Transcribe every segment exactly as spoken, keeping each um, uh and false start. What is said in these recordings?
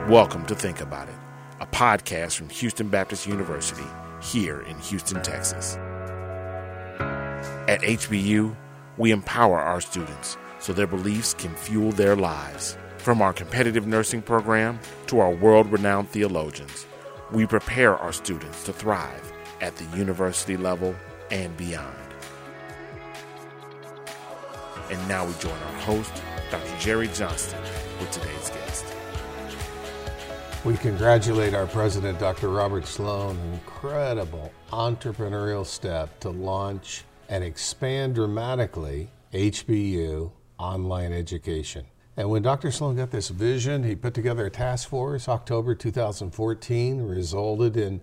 Welcome to Think About It, a podcast from Houston Baptist University here in Houston, Texas. At H B U, we empower our students so their beliefs can fuel their lives. From our competitive nursing program to our world-renowned theologians, we prepare our students to thrive at the university level and beyond. And now we join our host, Doctor Jerry Johnston, with today's guest. We congratulate our president, Doctor Robert Sloan, an incredible entrepreneurial step to launch and expand dramatically H B U online education. And when Doctor Sloan got this vision, he put together a task force. October two thousand fourteen resulted in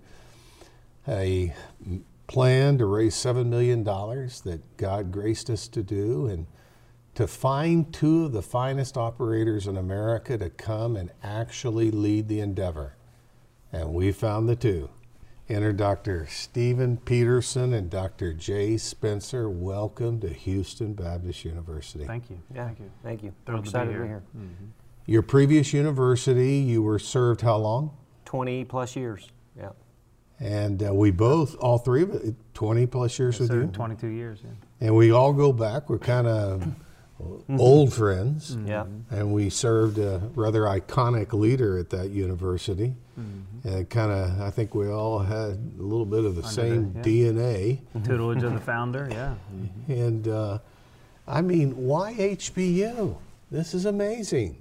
a plan to raise seven million dollars that God graced us to do, and to find two of the finest operators in America to come and actually lead the endeavor. And we found the two. Enter Doctor Stephen Peterson and Doctor Jay Spencer. Welcome to Houston Baptist University. Thank you. Yeah, Thank you. Thank you. Thrilled I'm excited to be to be here. here. Mm-hmm. Your previous university, you were served how long? twenty plus years. Yeah. And uh, we both, all three of it, twenty plus years Yes, with sir. you. twenty-two years, yeah. And we all go back. We're kind of old friends. Mm-hmm. Yeah. And we served a rather iconic leader at that university. Mm-hmm. And kind of, I think we all had a little bit of the Under same the- yeah. D N A. Tutelage of the founder, yeah. Mm-hmm. And uh, I mean, why H B U? This is amazing.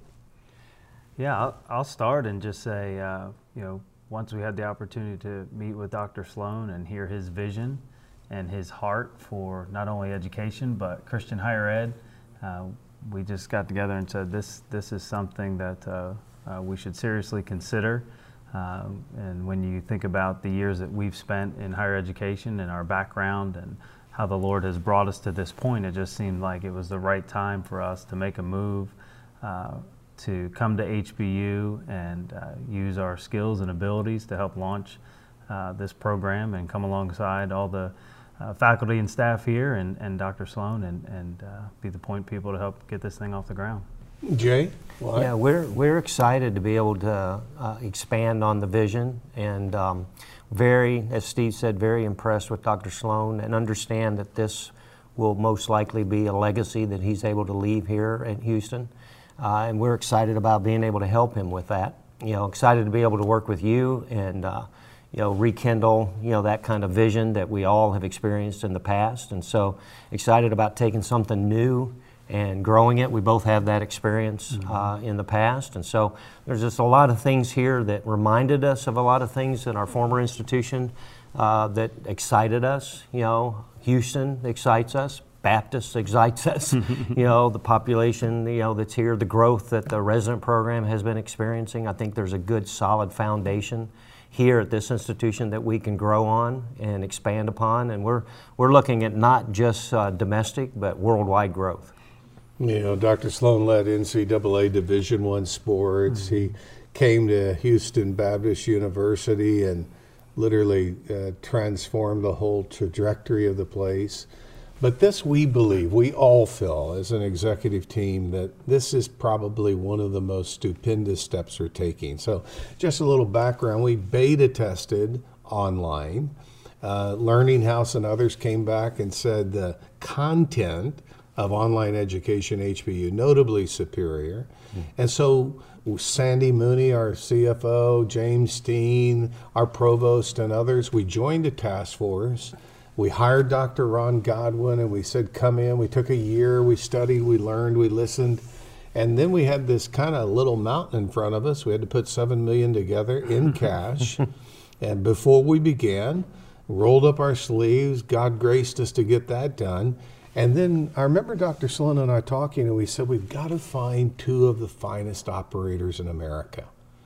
Yeah, I'll, I'll start and just say, uh, you know, once we had the opportunity to meet with Doctor Sloan and hear his vision and his heart for not only education, but Christian higher ed, uh, we just got together and said, this, this is something that uh, uh, we should seriously consider. Um, and when you think about the years that we've spent in higher education and our background and how the Lord has brought us to this point, it just seemed like it was the right time for us to make a move, uh, to come to H B U and uh, use our skills and abilities to help launch uh, this program and come alongside all the uh, faculty and staff here and, and Doctor Sloan and, and uh, be the point people to help get this thing off the ground. Jay? What? Yeah, we're we're excited to be able to uh, expand on the vision, and um, very, as Steve said, very impressed with Doctor Sloan, and understand that this will most likely be a legacy that he's able to leave here in Houston. Uh, and we're excited about being able to help him with that. You know, excited to be able to work with you and uh, you know, rekindle, you know, that kind of vision that we all have experienced in the past. And so excited about taking something new and growing it. We both have that experience mm-hmm. uh, in the past. And so there's just a lot of things here that reminded us of a lot of things in our former institution uh, that excited us. You know, Houston excites us. Baptist excites us. You know, the population, you know, that's here, the growth that the resident program has been experiencing. I think there's a good solid foundation here at this institution that we can grow on and expand upon, and we're we're looking at not just uh, domestic but worldwide growth. You know, Doctor Sloan led N C double A Division One sports. Mm-hmm. He came to Houston Baptist University and literally uh, transformed the whole trajectory of the place. But this, we believe, we all feel as an executive team that this is probably one of the most stupendous steps we're taking. So just a little background, we beta tested online. Uh, Learning House and others came back and said the content of online education H B U notably superior. Mm-hmm. And so Sandy Mooney, our C F O, James Steen, our provost and others, we joined a task force. We hired Doctor Ron Godwin and we said, come in. We took a year, we studied, we learned, we listened. And then we had this kind of little mountain in front of us. We had to put seven million dollars together in cash. And before we began, rolled up our sleeves, God graced us to get that done. And then I remember Doctor Sloan and I talking, and we said, we've got to find two of the finest operators in America.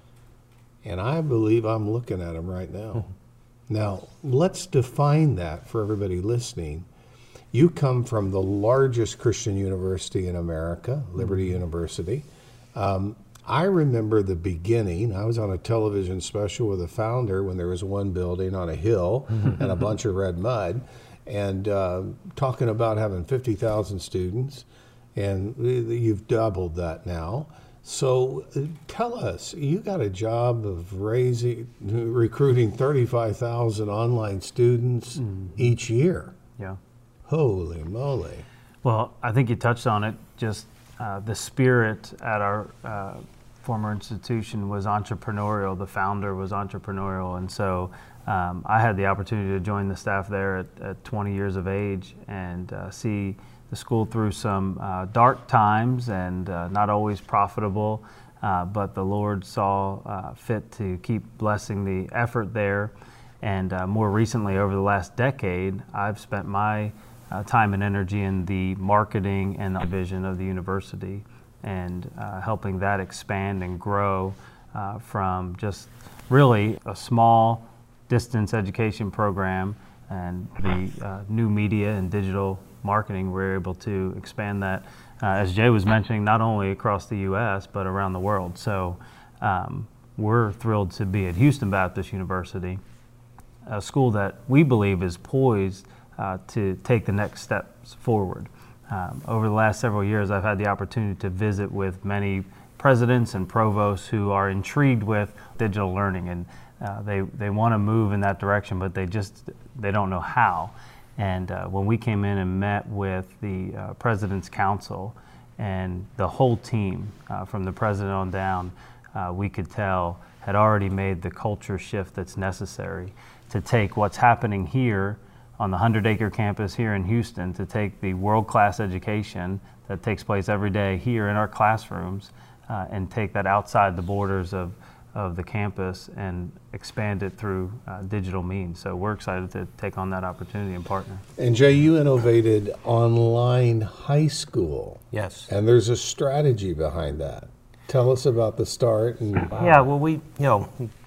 And I believe I'm looking at them right now. Now, let's define that for everybody listening. You come from the largest Christian university in America, Liberty mm-hmm. University. Um, I remember the beginning. I was on a television special with a founder when there was one building on a hill and a bunch of red mud, and uh, talking about having fifty thousand students, and you've doubled that now. So uh, tell us, you got a job of raising, recruiting thirty-five thousand online students mm-hmm. each year. Yeah. Holy moly. Well, I think you touched on it. Just uh, the spirit at our uh, former institution was entrepreneurial. The founder was entrepreneurial. And so um, I had the opportunity to join the staff there at, at twenty years of age and uh, see the school through some uh, dark times and uh, not always profitable, uh, but the Lord saw uh, fit to keep blessing the effort there. And uh, more recently, over the last decade, I've spent my uh, time and energy in the marketing and the vision of the university and uh, helping that expand and grow uh, from just really a small distance education program and the uh, new media and digital marketing. We're able to expand that, uh, as Jay was mentioning, not only across the U S but around the world. So um, we're thrilled to be at Houston Baptist University, a school that we believe is poised uh, to take the next steps forward. Um, over the last several years, I've had the opportunity to visit with many presidents and provosts who are intrigued with digital learning, and uh, they they want to move in that direction, but they just they don't know how. And uh, when we came in and met with the uh, President's Council and the whole team, uh, from the president on down, uh, we could tell had already made the culture shift that's necessary to take what's happening here on the hundred-acre campus here in Houston, to take the world-class education that takes place every day here in our classrooms uh, and take that outside the borders of of the campus and expand it through uh, digital means. So we're excited to take on that opportunity and partner. And Jay, you innovated online high school. Yes. And there's a strategy behind that. Tell us about the start. And yeah, well, we, you know,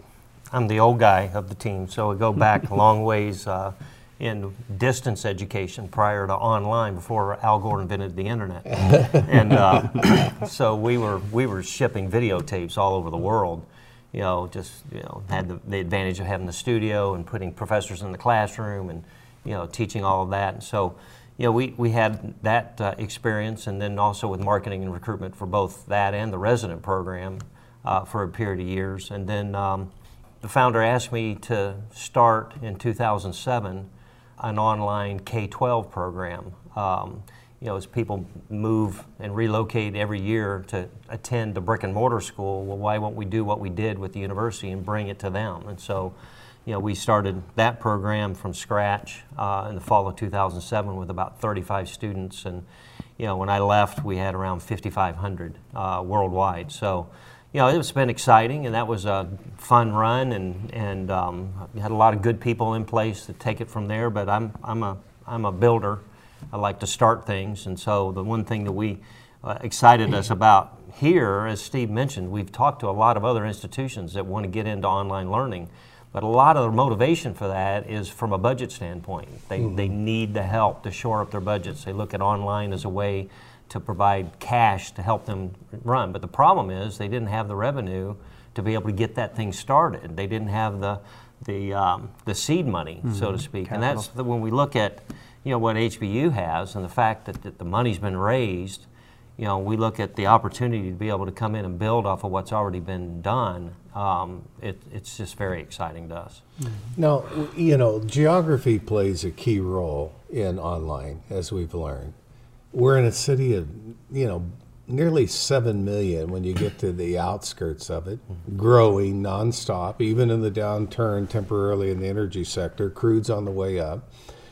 I'm the old guy of the team, so we go back a long ways uh, in distance education prior to online, before Al Gore invented the internet. And uh, so we were we were shipping videotapes all over the world. You know, just, you know, had the, the advantage of having the studio and putting professors in the classroom and, you know, teaching all of that. And so, you know, we, we had that uh, experience, and then also with marketing and recruitment for both that and the resident program uh, for a period of years. And then um, the founder asked me to start in two thousand seven an online K twelve program. Um, You know, as people move and relocate every year to attend the brick and mortar school, well, why won't we do what we did with the university and bring it to them? And so, you know, we started that program from scratch uh, in the fall of two thousand seven with about thirty-five students. And, you know, when I left, we had around fifty-five hundred uh, worldwide. So, you know, it's been exciting, and that was a fun run, and and um, we had a lot of good people in place to take it from there. But I'm I'm a I'm a builder. I like to start things, and so the one thing that we uh, excited us about here, as Steve mentioned, we've talked to a lot of other institutions that want to get into online learning, but a lot of the motivation for that is from a budget standpoint. They, mm-hmm. they need the help to shore up their budgets. They look at online as a way to provide cash to help them run, but the problem is they didn't have the revenue to be able to get that thing started. They didn't have the the um, the seed money, mm-hmm. so to speak. Capital. And that's the, when we look at, you know, what H B U has and the fact that, that the money's been raised, you know, we look at the opportunity to be able to come in and build off of what's already been done. Um, it, it's just very exciting to us. Mm-hmm. Now, you know, geography plays a key role in online, as we've learned. We're in a city of, you know, nearly seven million when you get to the outskirts of it, mm-hmm. growing nonstop, even in the downturn temporarily in the energy sector. Crude's on the way up.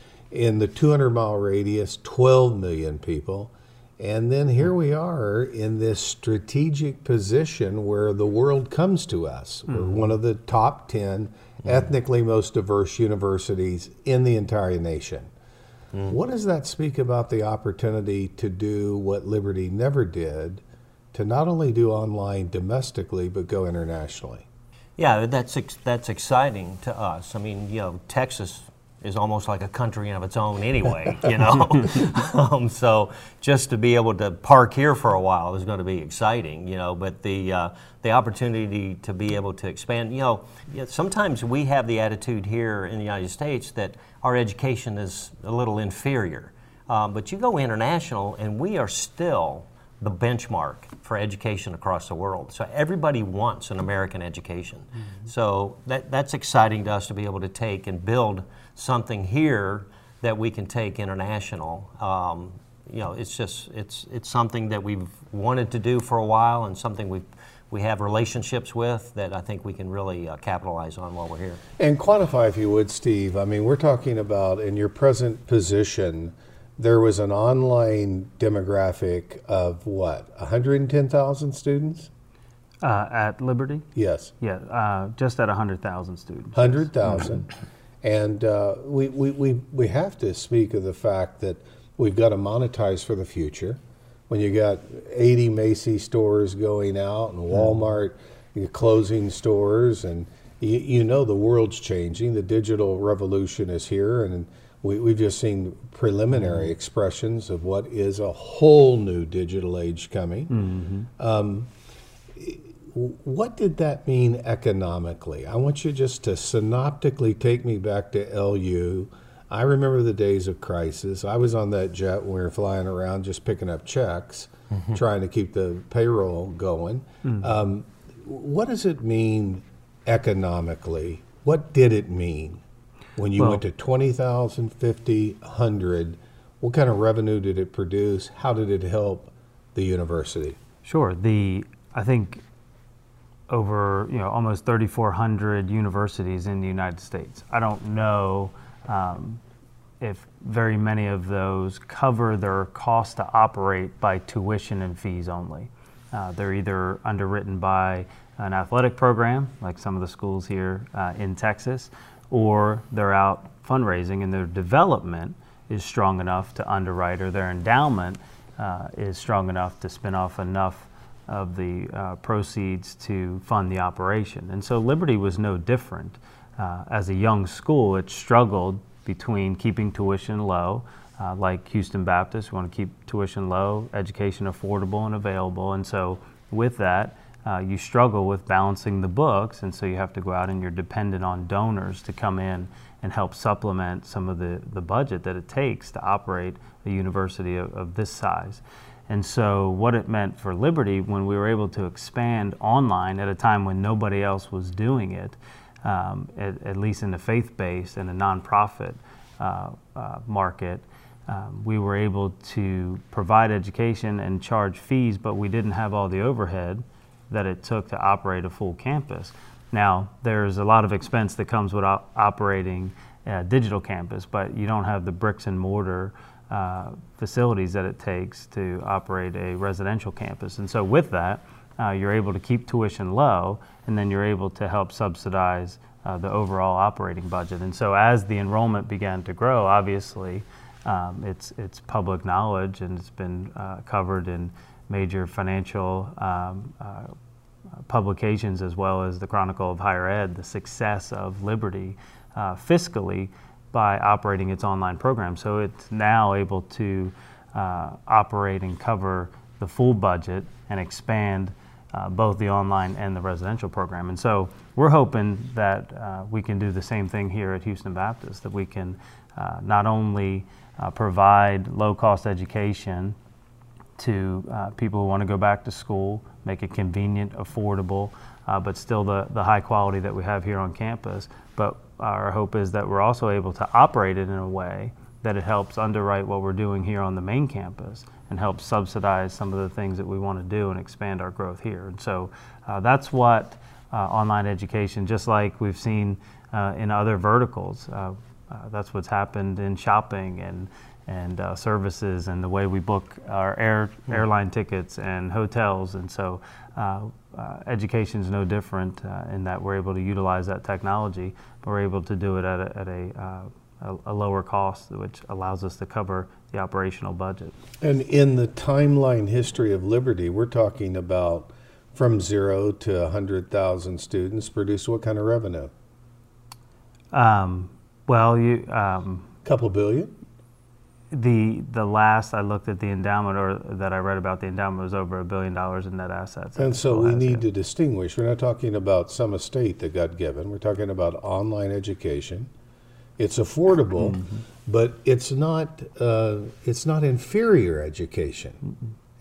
In the two hundred mile radius, twelve million people. And then here we are in this strategic position where the world comes to us. Mm-hmm. We're one of the top ten mm-hmm. ethnically most diverse universities in the entire nation. Mm-hmm. What does that speak about the opportunity to do what Liberty never did, to not only do online domestically, but go internationally? Yeah, that's ex- that's exciting to us. I mean, you know, Texas is almost like a country of its own anyway, you know. um, so just to be able to park here for a while is going to be exciting, you know. But the uh, the opportunity to be able to expand, you know, sometimes we have the attitude here in the United States that our education is a little inferior. Um, but you go international, and we are still the benchmark for education across the world. So everybody wants an American education. Mm-hmm. So that, that's exciting to us to be able to take and build something here that we can take international. Um, you know, it's just, it's it's something that we've wanted to do for a while, and something we've we have relationships with that I think we can really uh, capitalize on while we're here. And quantify, if you would, Steve. I mean, we're talking about, in your present position, there was an online demographic of what, one hundred ten thousand students? Uh, at Liberty? Yes. Yeah, uh, just at one hundred thousand students. one hundred thousand. And uh, we, we, we, we have to speak of the fact that we've got to monetize for the future. When you got eighty Macy's stores going out and Walmart mm. closing stores, and you, you know the world's changing. The digital revolution is here, and we, we've just seen preliminary mm. expressions of what is a whole new digital age coming. Mm-hmm. Um, what did that mean economically? I want you just to synoptically take me back to L U. I remember the days of crisis. I was on that jet when we were flying around just picking up checks, mm-hmm. trying to keep the payroll going. Mm-hmm. Um, what does it mean economically? What did it mean when you well, went to twenty thousand, fifty, one hundred? What kind of revenue did it produce? How did it help the university? Sure. The I think over you know almost thirty-four hundred universities in the United States. I don't know Um, if very many of those cover their cost to operate by tuition and fees only. Uh, they're either underwritten by an athletic program, like some of the schools here uh, in Texas, or they're out fundraising and their development is strong enough to underwrite, or their endowment uh, is strong enough to spin off enough of the uh, proceeds to fund the operation. And so Liberty was no different. Uh, as a young school, it struggled between keeping tuition low, uh, like Houston Baptist. We want to keep tuition low, education affordable and available. And so with that, uh, you struggle with balancing the books. And so you have to go out and you're dependent on donors to come in and help supplement some of the, the budget that it takes to operate a university of, of this size. And so what it meant for Liberty when we were able to expand online at a time when nobody else was doing it, Um, at, at least in the faith-based and the nonprofit uh, uh, market, um, we were able to provide education and charge fees, but we didn't have all the overhead that it took to operate a full campus. Now, there's a lot of expense that comes with op- operating a digital campus, but you don't have the bricks and mortar uh, facilities that it takes to operate a residential campus. And so with that, Uh, you're able to keep tuition low, and then you're able to help subsidize uh, the overall operating budget. And so as the enrollment began to grow, obviously um, it's it's public knowledge, and it's been uh, covered in major financial um, uh, publications as well as the Chronicle of Higher Ed, the success of Liberty uh, fiscally by operating its online program. So it's now able to uh, operate and cover the full budget and expand Uh, both the online and the residential program. And so we're hoping that uh, we can do the same thing here at Houston Baptist, that we can uh, not only uh, provide low-cost education to uh, people who want to go back to school, make it convenient, affordable, uh, but still the, the high quality that we have here on campus, but our hope is that we're also able to operate it in a way that it helps underwrite what we're doing here on the main campus and helps subsidize some of the things that we want to do and expand our growth here. And so uh, that's what uh, online education, just like we've seen uh, in other verticals, uh, uh, that's what's happened in shopping and and uh, services and the way we book our air airline tickets and hotels. And so uh, uh, education is no different uh, in that we're able to utilize that technology, but we're able to do it at a, at a uh, a lower cost, which allows us to cover the operational budget. And in the timeline history of Liberty, we're talking about from zero to one hundred thousand students produce what kind of revenue? Um, well, you... Um, couple billion? The the last I looked at the endowment, or that I read about the endowment, was over a billion dollars in net assets. And so we need to distinguish. We're not talking about some estate that got given. We're talking about online education. It's affordable, mm-hmm. but it's not uh, it's not inferior education. Mm-hmm.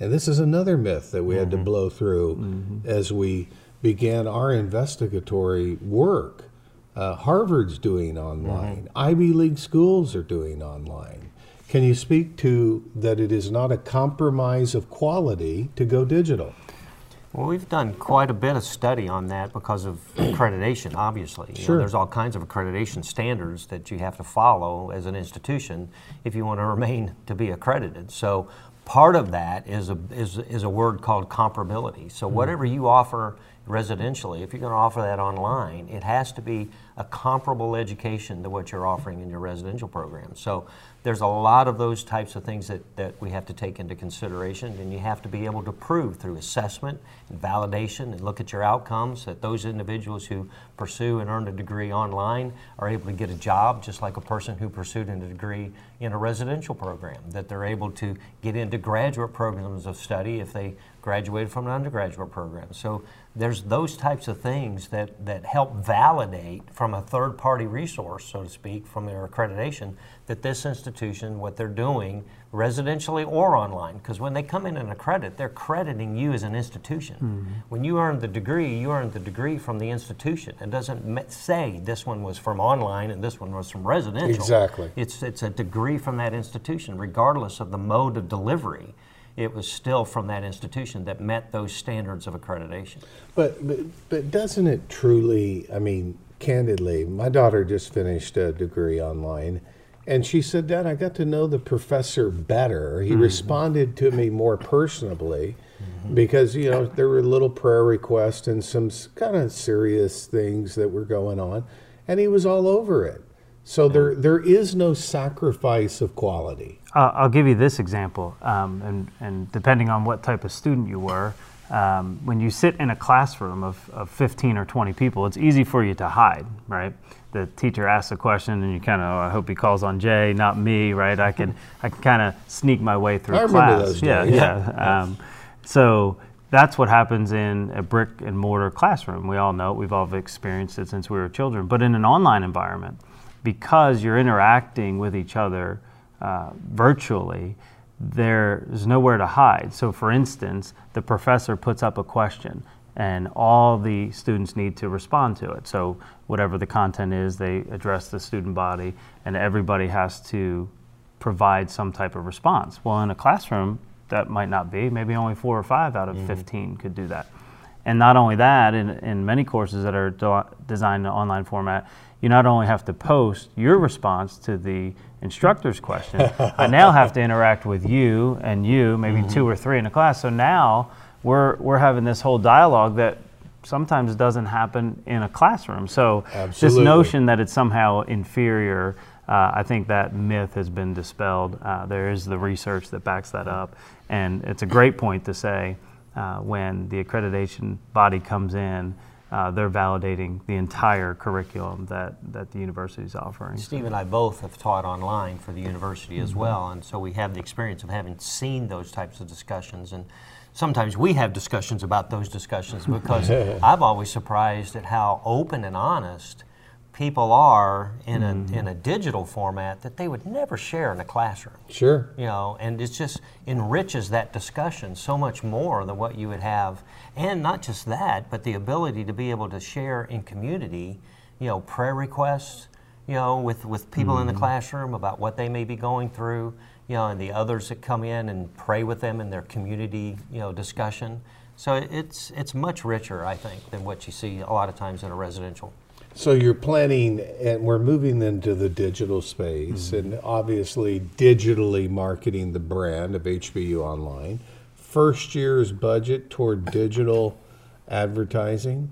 And this is another myth that we mm-hmm. had to blow through mm-hmm. as we began our investigatory work. Uh, Harvard's doing online. Mm-hmm. Ivy League schools are doing online. Can you speak to that it is not a compromise of quality to go digital? Well, we've done quite a bit of study on that because of accreditation, obviously. You sure. know, there's all kinds of accreditation standards that you have to follow as an institution if you want to remain to be accredited. So part of that is a, is, is a word called comparability. So whatever you offer residentially, if you're going to offer that online, it has to be a comparable education to what you're offering in your residential program. So there's a lot of those types of things that, that we have to take into consideration, and you have to be able to prove through assessment and validation and look at your outcomes that those individuals who pursue and earn a degree online are able to get a job just like a person who pursued a degree in a residential program, that they're able to get into graduate programs of study if they graduated from an undergraduate program. So there's those types of things that, that help validate from a third-party resource, so to speak, from their accreditation, that this institution, what they're doing, residentially or online, because when they come in and accredit, they're crediting you as an institution. Mm-hmm. When you earn the degree, you earn the degree from the institution. It doesn't say this one was from online and this one was from residential. Exactly. It's, it's a degree from that institution, regardless of the mode of delivery. It was still from that institution that met those standards of accreditation. But, but but doesn't it truly, I mean, candidly, my daughter just finished a degree online, and she said, Dad, I got to know the professor better. He mm-hmm. responded to me more personably mm-hmm. because, you know, there were little prayer requests and some kind of serious things that were going on, and he was all over it. So yeah. there there is no sacrifice of quality. Uh, I'll give you this example, um, and, and depending on what type of student you were, um, when you sit in a classroom of, of fifteen or twenty people, it's easy for you to hide, right? The teacher asks a question and you kind of, oh, I hope he calls on Jay, not me, right? I can I can kind of sneak my way through I class. remember those days. Yeah, yeah. yeah. Um, so that's what happens in a brick and mortar classroom. We all know it. We've all experienced it since we were children. But in an online environment, because you're interacting with each other uh, virtually, there's nowhere to hide. So for instance, the professor puts up a question and all the students need to respond to it. So whatever the content is, they address the student body and everybody has to provide some type of response. Well, in a classroom, that might not be. Maybe only four or five out of mm-hmm. fifteen could do that. And not only that, in, in many courses that are do- designed in an online format, you not only have to post your response to the instructor's question, I now have to interact with you and you, maybe mm-hmm. two or three in a class. So now we're we're having this whole dialogue that sometimes doesn't happen in a classroom. So Absolutely. This notion that it's somehow inferior, uh, I think that myth has been dispelled. Uh, there is the research that backs that up. And it's a great point to say uh, when the accreditation body comes in, Uh, they're validating the entire curriculum that, that the university is offering. Steve and I both have taught online for the university as well, and so we have the experience of having seen those types of discussions, and sometimes we have discussions about those discussions because I'm always surprised at how open and honest people are in a mm-hmm. in a digital format that they would never share in a classroom. Sure. You know, and it just enriches that discussion so much more than what you would have. And not just that, but the ability to be able to share in community, you know, prayer requests, you know, with, with people mm-hmm. in the classroom about what they may be going through, you know, and the others that come in and pray with them in their community, you know, discussion. So it's it's much richer, I think, than what you see a lot of times in a residential. So you're planning, and we're moving into the digital space, mm-hmm. and obviously digitally marketing the brand of H B U Online. First year's budget toward digital advertising?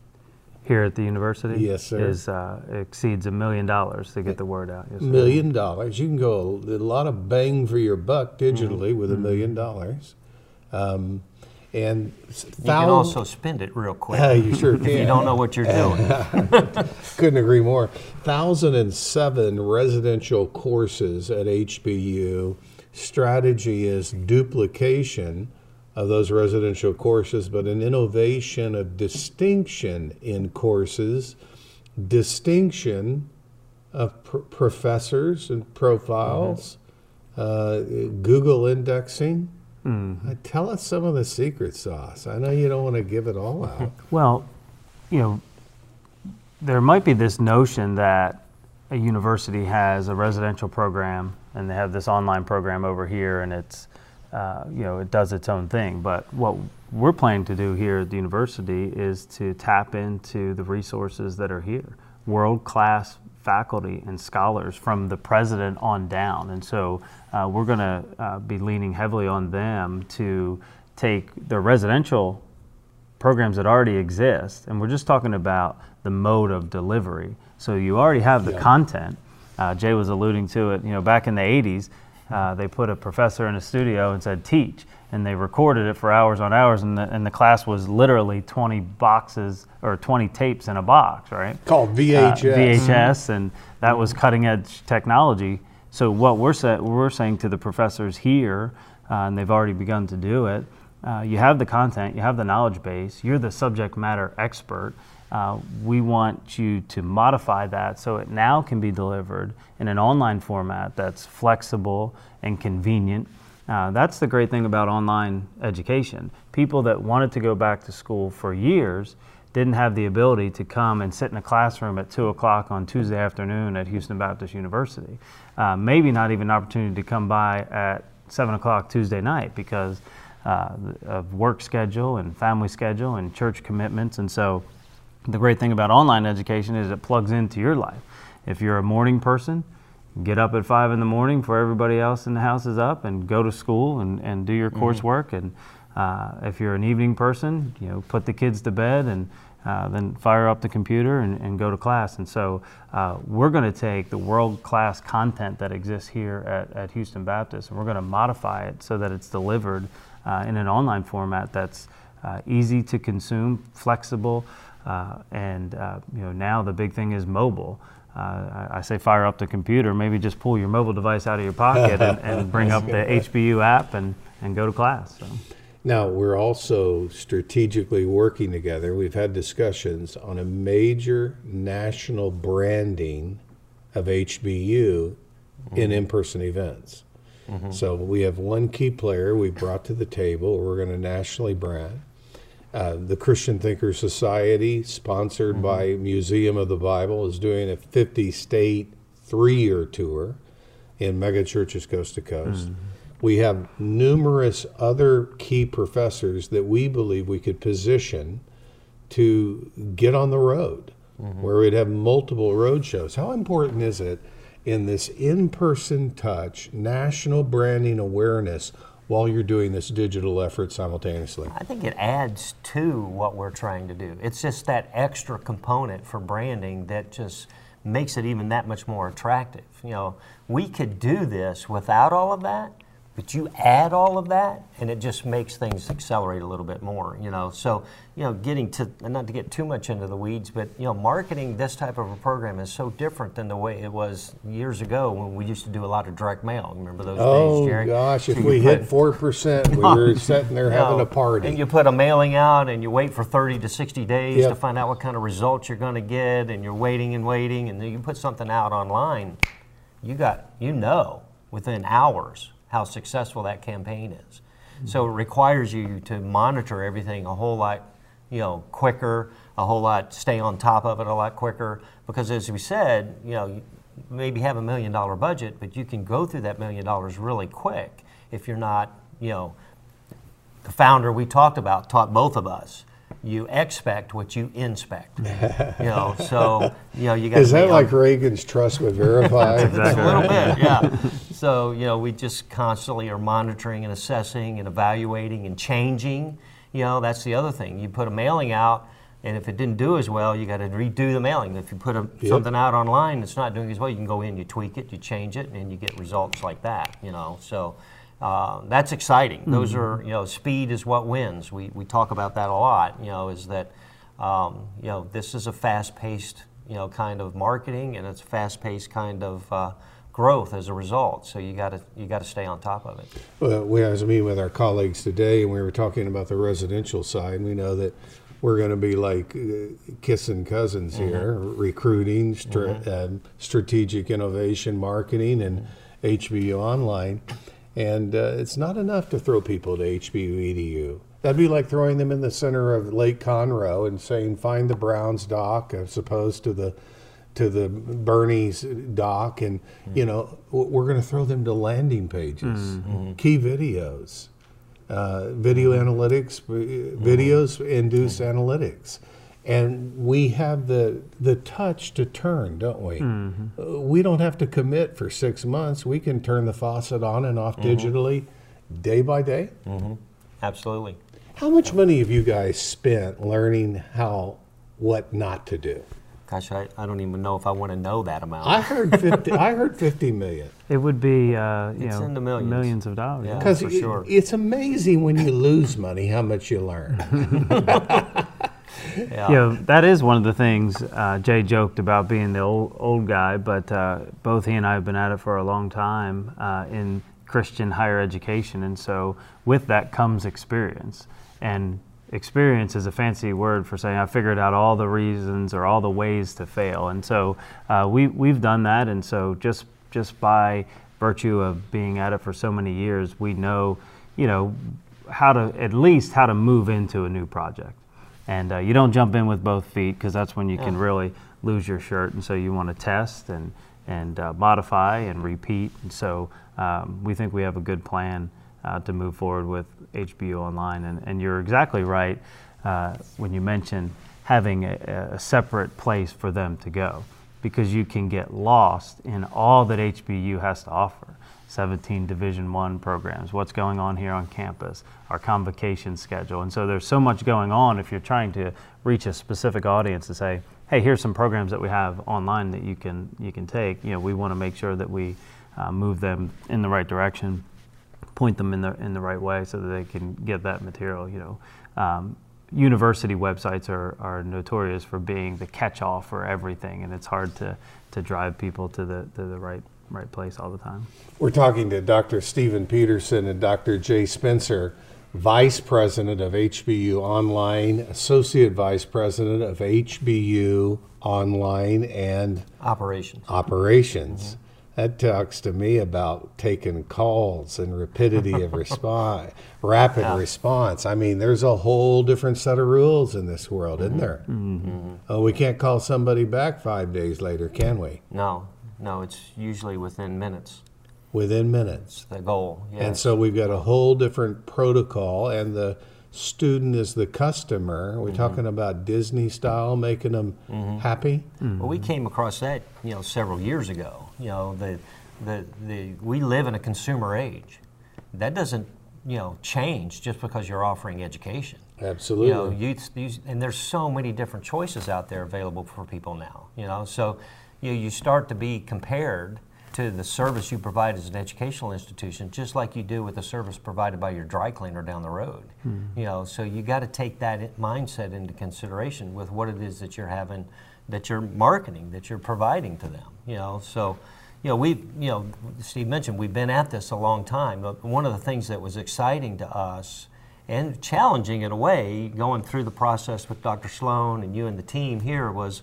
Here at the university? Yes, sir. Is, uh, exceeds a million dollars to get the word out. Yes, million dollars. You can go a, a lot of bang for your buck digitally mm-hmm. with a million dollars. Um, And you can also spend it real quick. Uh, you sure can. If you don't know what you're doing. Couldn't agree more. one thousand seven residential courses at H B U. Strategy is duplication of those residential courses, but an innovation of distinction in courses, distinction of pr- professors and profiles, mm-hmm. uh, Google indexing. Mm. Uh, tell us some of the secret sauce. I know you don't want to give it all out. Well, you know, there might be this notion that a university has a residential program and they have this online program over here, and it's, uh, you know, it does its own thing. But what we're planning to do here at the university is to tap into the resources that are here, world-class faculty and scholars from the president on down. And so uh, we're going to uh, be leaning heavily on them to take their residential programs that already exist, and we're just talking about the mode of delivery. So you already have the yeah. content. Uh, Jay was alluding to it, you know, back in the eighties, uh, they put a professor in a studio and said, teach, and they recorded it for hours on hours, and the, and the class was literally twenty boxes or twenty tapes in a box, right? Called V H S. Uh, V H S, and that was cutting edge technology. So what we're, sa- we're saying to the professors here, uh, and they've already begun to do it, uh, you have the content, you have the knowledge base, you're the subject matter expert. Uh, we want you to modify that so it now can be delivered in an online format that's flexible and convenient. Uh, that's the great thing about online education. People that wanted to go back to school for years didn't have the ability to come and sit in a classroom at two o'clock on Tuesday afternoon at Houston Baptist University. Uh, maybe not even an opportunity to come by at seven o'clock Tuesday night because uh, of work schedule and family schedule and church commitments. And so the great thing about online education is it plugs into your life. If you're a morning person, get up at five in the morning before everybody else in the house is up and go to school and, and do your mm-hmm. coursework. And uh, if you're an evening person, you know, put the kids to bed and uh, then fire up the computer and, and go to class. And so uh, we're going to take the world-class content that exists here at, at Houston Baptist, and we're going to modify it so that it's delivered uh, in an online format that's uh, easy to consume, flexible, uh, and uh, you know, now the big thing is mobile. Uh, I, I say fire up the computer, maybe just pull your mobile device out of your pocket and, and bring up the H B U app and, and go to class. So. Now, we're also strategically working together. We've had discussions on a major national branding of H B U mm-hmm. in in-person events. Mm-hmm. So we have one key player we brought to the table. We're going to nationally brand. Uh, the Christian Thinkers Society, sponsored mm-hmm. by Museum of the Bible, is doing a fifty-state three-year tour in mega churches coast to coast. Mm-hmm. We have numerous other key professors that we believe we could position to get on the road, mm-hmm. where we'd have multiple road shows. How important is it in this in-person touch, national branding awareness, while you're doing this digital effort simultaneously? I think it adds to what we're trying to do. It's just that extra component for branding that just makes it even that much more attractive. You know, we could do this without all of that, but you add all of that, and it just makes things accelerate a little bit more, you know. So, you know, getting to, and not to get too much into the weeds, but, you know, marketing this type of a program is so different than the way it was years ago when we used to do a lot of direct mail. Remember those oh, days, Jerry? Oh, gosh, if so we put, hit four percent, we were sitting there having no, a party. And you put a mailing out, and you wait for thirty to sixty days yep. to find out what kind of results you're going to get, and you're waiting and waiting, and then you put something out online, you got, you know, within hours how successful that campaign is. Mm-hmm. So it requires you to monitor everything a whole lot, you know, quicker, a whole lot, stay on top of it a lot quicker, because as we said, you know, you maybe have a million dollar budget, but you can go through that million dollars really quick if you're not, you know, the founder we talked about taught both of us, you expect what you inspect. You know, so, you know, you got Is that like on, Reagan's trust but verify? Exactly a little right. bit, yeah. So, you know, we just constantly are monitoring and assessing and evaluating and changing. You know, that's the other thing. You put a mailing out, and if it didn't do as well, you got to redo the mailing. If you put a, yep. something out online that's not doing as well, you can go in, you tweak it, you change it, and you get results like that, you know. So uh, that's exciting. Mm-hmm. Those are, you know, speed is what wins. We, we talk about that a lot, you know, is that, um, you know, this is a fast-paced, you know, kind of marketing, and it's a fast-paced kind of uh, growth as a result. So you got to you got to stay on top of it. Well, we I was meeting with our colleagues today, and we were talking about the residential side. We know that we're going to be like uh, kissing cousins mm-hmm. here, recruiting, stra- mm-hmm. uh, strategic innovation, marketing, and mm-hmm. H B U online. And uh, it's not enough to throw people to H B U E D U. That'd be like throwing them in the center of Lake Conroe and saying, find the Browns dock as opposed to the to the Bernie's dock. And, mm-hmm. you know, we're going to throw them to landing pages, mm-hmm. key videos, uh, video mm-hmm. analytics, videos mm-hmm. induce mm-hmm. analytics. And we have the the touch to turn, don't we? Mm-hmm. Uh, we don't have to commit for six months. We can turn the faucet on and off mm-hmm. digitally day by day. Mm-hmm. Absolutely. How much money have you guys spent learning how, what not to do? Gosh, I, I don't even know if I want to know that amount. I heard fifty. I heard fifty million. It would be, uh, you it's know, in the millions. millions of dollars. Yeah, because for it, sure. It's amazing when you lose money how much you learn. Yeah. You know, that is one of the things uh, Jay joked about being the old old guy, but uh, both he and I have been at it for a long time uh, in Christian higher education, and so with that comes experience. And experience is a fancy word for saying I figured out all the reasons or all the ways to fail, and so uh, we we've done that, and so just just by virtue of being at it for so many years, we know, you know, how to at least how to move into a new project. And uh, you don't jump in with both feet, because that's when you yeah. can really lose your shirt. And so you want to test and and uh, modify and repeat. And so um, we think we have a good plan uh, to move forward with H B U Online. And, and you're exactly right uh, when you mention having a, a separate place for them to go, because you can get lost in all that H B U has to offer. seventeen Division One programs, what's going on here on campus, our convocation schedule. And so there's so much going on if you're trying to reach a specific audience to say, hey, here's some programs that we have online that you can you can take. You know, we want to make sure that we uh, move them in the right direction, point them in the in the right way so that they can get that material. You know, um, university websites are, are notorious for being the catch-all for everything, and it's hard to to drive people to the to the right right place all the time. We're talking to Doctor Stephen Peterson and Doctor Jay Spencer, Vice President of H B U Online, Associate Vice President of H B U Online and Operations. Operations. Mm-hmm. That talks to me about taking calls and rapidity of response, rapid yeah. response. I mean, there's a whole different set of rules in this world, mm-hmm. isn't there? Mm-hmm. Oh, we can't call somebody back five days later, can we? No, no, it's usually within minutes. Within minutes. The goal, yes. And so we've got a whole different protocol, and the student is the customer. We're mm-hmm. talking about Disney style, making them mm-hmm. happy. Mm-hmm. Well, we came across that, you know, several years ago. You know, the, the, the, we live in a consumer age. That doesn't, you know, change just because you're offering education. Absolutely. You know, you, you, and there's so many different choices out there available for people now. You know, so you know, you start to be compared to the service you provide as an educational institution, just like you do with the service provided by your dry cleaner down the road. Mm-hmm. You know, so you got to take that mindset into consideration with what it is that you're having, that you're marketing, that you're providing to them. You know, so you know we, you know, Steve mentioned we've been at this a long time. But one of the things that was exciting to us and challenging in a way, going through the process with Doctor Sloan and you and the team here, was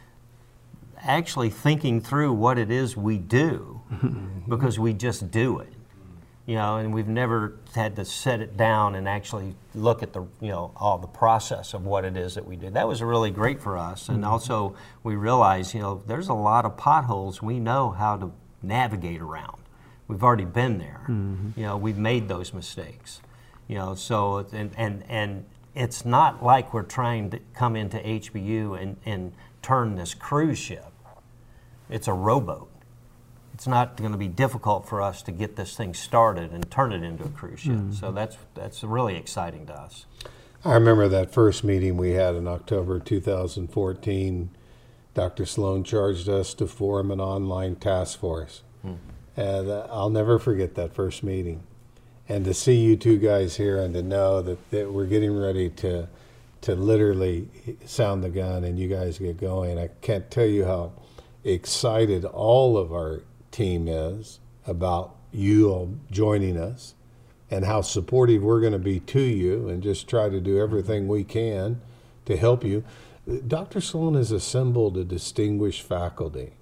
actually thinking through what it is we do, because we just do it, you know, and we've never had to set it down and actually look at the, you know, all the process of what it is that we do. That was really great for us. And also we realized, you know, there's a lot of potholes we know how to navigate around. We've already been there. Mm-hmm. You know, we've made those mistakes, you know, so, and, and, and it's not like we're trying to come into H B U and, and turn this cruise ship. It's a rowboat. It's not going to be difficult for us to get this thing started and turn it into a cruise ship. Mm-hmm. So that's that's really exciting to us. I remember that first meeting we had in October two thousand fourteen. Doctor Sloan charged us to form an online task force. Mm. And uh, I'll never forget that first meeting. And to see you two guys here and to know that, that we're getting ready to to literally sound the gun and you guys get going. I can't tell you how excited all of our team is about you all joining us and how supportive we're going to be to you and just try to do everything we can to help you. Doctor Sloan has assembled a distinguished faculty.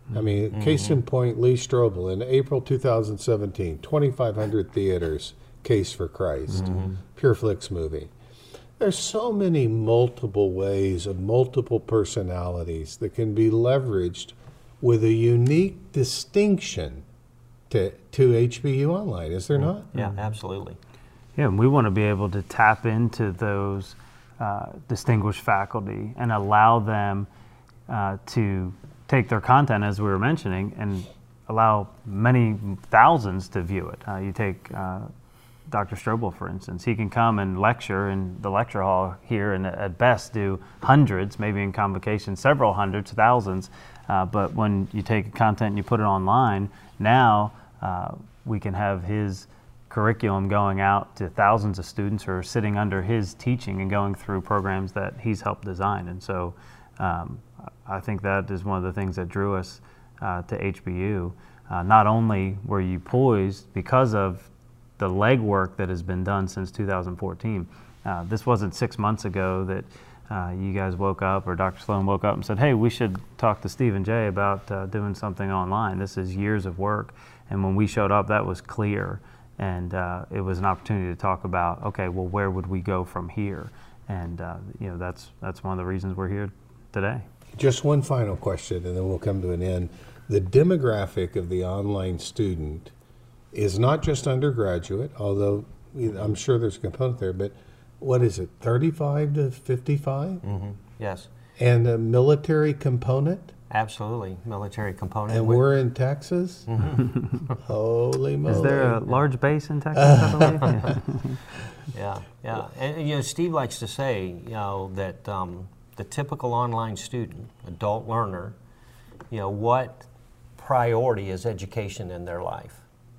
I mean, mm-hmm. case in point, Lee Strobel in April two thousand seventeen, twenty-five hundred theaters, Case for Christ, mm-hmm. Pure Flix movie. There's so many multiple ways of multiple personalities that can be leveraged with a unique distinction to, to H B U Online, is there not? Yeah, absolutely. Yeah, and we want to be able to tap into those uh, distinguished faculty and allow them uh, to take their content, as we were mentioning, and allow many thousands to view it. Uh, you take uh, Doctor Strobel, for instance. He can come and lecture in the lecture hall here and at best do hundreds, maybe in convocation, several hundreds, thousands. Uh, but when you take content and you put it online, now uh, we can have his curriculum going out to thousands of students who are sitting under his teaching and going through programs that he's helped design. And so um, I think that is one of the things that drew us uh, to H B U. Uh, not only were you poised because of the legwork that has been done since two thousand fourteen. Uh, this wasn't six months ago that uh, you guys woke up or Doctor Sloan woke up and said, hey, we should talk to Steve and Jay about uh, doing something online. This is years of work. And when we showed up, that was clear. And uh, it was an opportunity to talk about, okay, well, where would we go from here? And uh, you know, that's that's one of the reasons we're here today. Just one final question, and then we'll come to an end. The demographic of the online student is not just undergraduate, although I'm sure there's a component there, but what is it, thirty-five to fifty-five? Mm-hmm. Yes. And a military component? Absolutely, military component. And we're in Texas? Mm-hmm. Holy moly. Is there a large base in Texas, I believe? Yeah. yeah, yeah. And, you know, Steve likes to say, you know, that um, the typical online student, adult learner, you know, what priority is education in their life?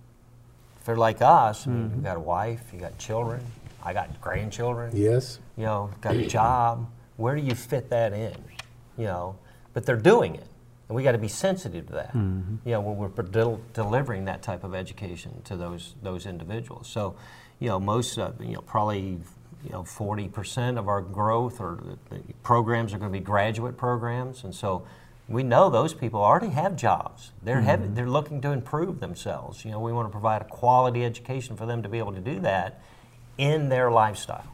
If they're like us, I mean, Mm-hmm. you've got a wife, you got children, I got grandchildren. Yes. You know, got a job. Where do you fit that in? You know, but they're doing it, and we got to be sensitive to that. Mm-hmm. You know, when we're del- delivering that type of education to those those individuals. So, you know, most uh, you know probably you know forty percent of our growth or the, the programs are going to be graduate programs, and so we know those people already have jobs. They're Mm-hmm. heavy, they're looking to improve themselves. You know, we want to provide a quality education for them to be able to do that in their lifestyle,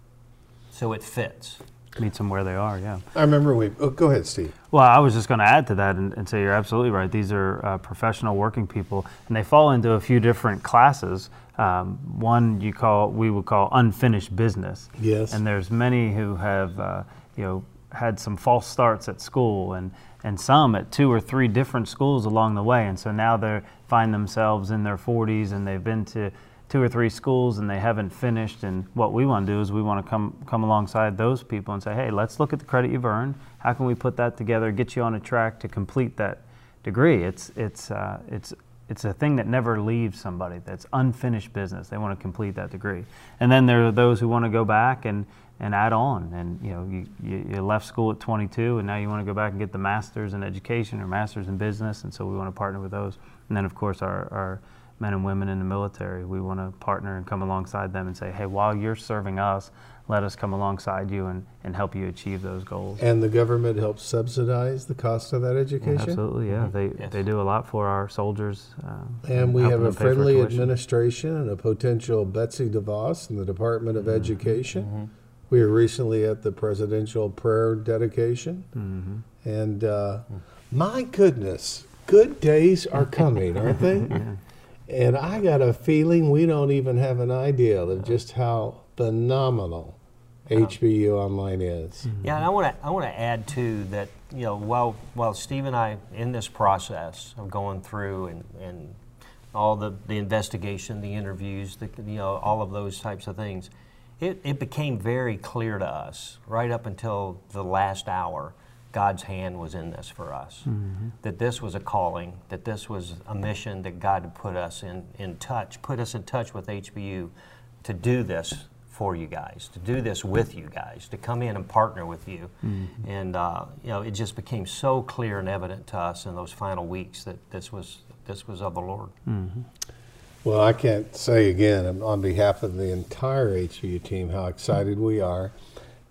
so it fits. Meet them where they are, yeah. I remember we, oh, go ahead, Steve. Well, I was just going to add to that and, and say you're absolutely right. These are uh, professional working people, and they fall into a few different classes. Um, one you call, we would call unfinished business. Yes. And there's many who have, uh, you know, had some false starts at school, and, and some at two or three different schools along the way. And so now they find themselves in their forties, and they've been to two or three schools and they haven't finished. And what we want to do is we want to come come alongside those people and say, hey, let's look at the credit you've earned. How can we put that together, get you on a track to complete that degree? It's it's uh, it's it's a thing that never leaves somebody. That's unfinished business. They want to complete that degree. And then there are those who want to go back and and add on. And you know, you, you, you left school at twenty-two and now you want to go back and get the master's in education or master's in business. And so we want to partner with those. And then of course our, our men and women in the military, we want to partner and come alongside them and say, hey, while you're serving us, let us come alongside you and, and help you achieve those goals. And the government helps subsidize the cost of that education? Absolutely, yeah. They Yes. they do a lot for our soldiers. Uh, And we have helping a them pay for friendly tuition. administration and a potential Betsy DeVos in the Department of Mm-hmm. Education. We were recently at the presidential prayer dedication. Mm-hmm. And uh, my goodness, good days are coming, aren't they? Yeah. And I got a feeling we don't even have an idea of just how phenomenal H B U Online is. Yeah, and I want to I want to add too that you know while while Steve and I in this process of going through and, and all the, the investigation, the interviews, the you know all of those types of things, it, it became very clear to us right up until the last hour. God's hand was in this for us, mm-hmm. that this was a calling, that this was a mission that God had put us in, in touch, put us in touch with H B U to do this for you guys, to do this with you guys, to come in and partner with you. Mm-hmm. And uh, you know, it just became so clear and evident to us in those final weeks that this was this was of the Lord. Mm-hmm. Well, I can't say again on behalf of the entire H B U team how excited we are.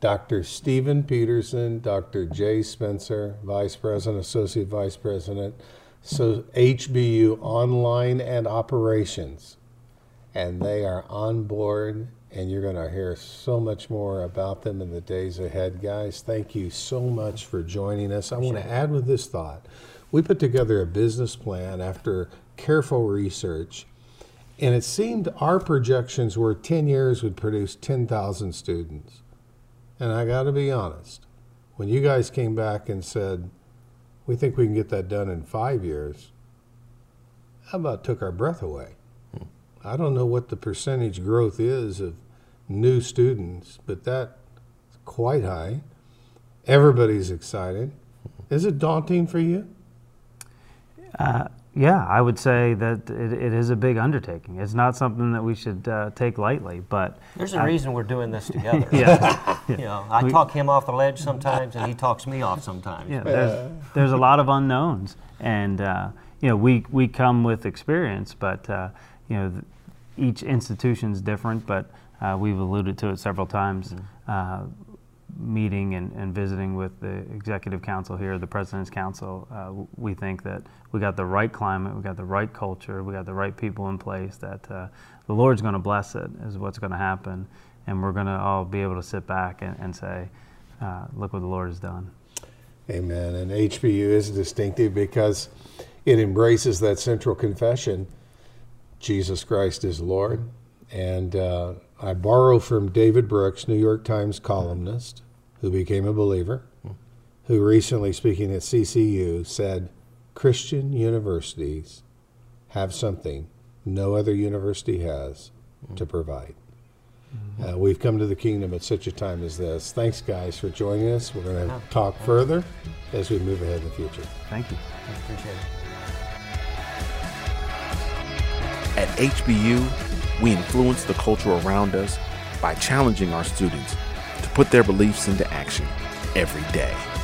Doctor Stephen Peterson, Doctor Jay Spencer, Vice President, Associate Vice President, so H B U Online and Operations. And they are on board, and you're going to hear so much more about them in the days ahead. Guys, thank you so much for joining us. I want to add with this thought. We put together a business plan after careful research, and it seemed our projections were ten years would produce ten thousand students. And I got to be honest, when you guys came back and said, we think we can get that done in five years, how about took our breath away? Hmm. I don't know what the percentage growth is of new students, but that's quite high. Everybody's excited. Is it daunting for you? Uh, yeah, I would say that it, it is a big undertaking. It's not something that we should uh, take lightly, but... There's a I, reason we're doing this together. yeah. You know, I we, talk him off the ledge sometimes, and he talks me off sometimes. Yeah, there's, there's a lot of unknowns, and uh, you know, we we come with experience, but uh, you know, th- each institution's different. But uh, we've alluded to it several times. Mm-hmm. Uh, meeting and, and visiting with the executive council here, the president's council, uh, we think that we got the right climate, we got the right culture, we got the right people in place, that uh, the Lord's going to bless it is what's going to happen, and we're going to all be able to sit back and, and say, uh, look what the Lord has done. Amen. And H B U is distinctive because it embraces that central confession, Jesus Christ is Lord. And uh, I borrow from David Brooks, New York Times columnist, who became a believer, who recently, speaking at C C U, said, Christian universities have something no other university has to provide. Mm-hmm. Uh, we've come to the kingdom at such a time as this. Thanks, guys, for joining us. We're going to talk further as we move ahead in the future. Thank you. I appreciate it. At H B U, we influence the culture around us by challenging our students to put their beliefs into action every day.